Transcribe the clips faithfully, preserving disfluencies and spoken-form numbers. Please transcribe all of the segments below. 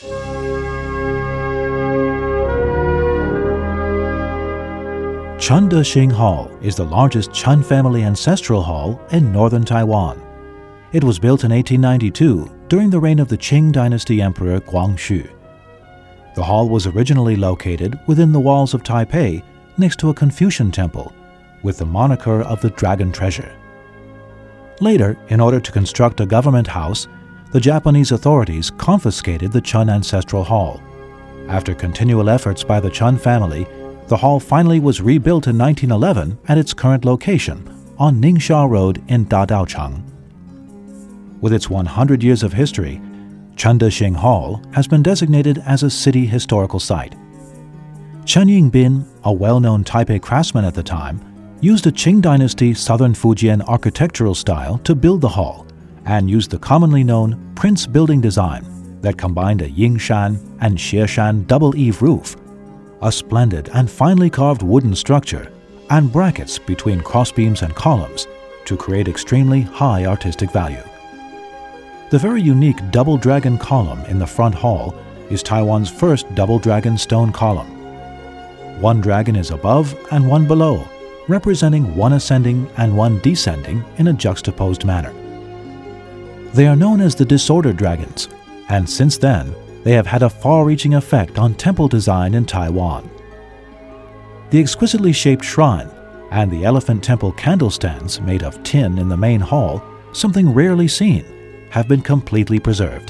Chun De Xing Hall is the largest Chun family ancestral hall in northern Taiwan. It was built in eighteen ninety-two during the reign of the Qing Dynasty Emperor Guangxu. The hall was originally located within the walls of Taipei next to a Confucian temple with the moniker of the Dragon Treasure. Later, in order to construct a government house, the Japanese authorities confiscated the Chun Ancestral Hall. After continual efforts by the Chun family, the hall finally was rebuilt in nineteen eleven at its current location on Ningxia Road in Dadaocheng. With its one hundred years of history, Chun De Xing Hall has been designated as a city historical site. Chen Yingbin, a well-known Taipei craftsman at the time, used a Qing Dynasty Southern Fujian architectural style to build the hall and used the commonly known Prince building design that combined a Yingshan and Xieshan double-eave roof, a splendid and finely carved wooden structure, and brackets between crossbeams and columns to create extremely high artistic value. The very unique double dragon column in the front hall is Taiwan's first double dragon stone column. One dragon is above and one below, representing one ascending and one descending in a juxtaposed manner. They are known as the disordered dragons, and since then, they have had a far-reaching effect on temple design in Taiwan. The exquisitely shaped shrine and the elephant temple candlestands made of tin in the main hall, something rarely seen, have been completely preserved.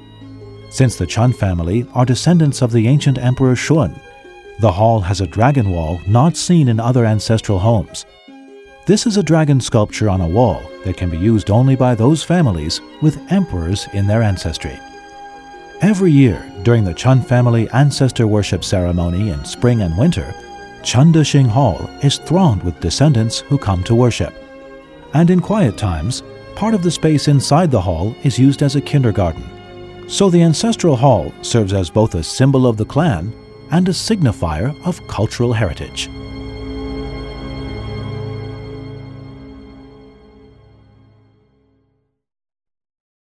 Since the Chun family are descendants of the ancient Emperor Shun, the hall has a dragon wall not seen in other ancestral homes. This is a dragon sculpture on a wall that can be used only by those families with emperors in their ancestry. Every year, during the Chun family ancestor worship ceremony in spring and winter, Chun De Xing Hall is thronged with descendants who come to worship. And in quiet times, part of the space inside the hall is used as a kindergarten. So the ancestral hall serves as both a symbol of the clan and a signifier of cultural heritage.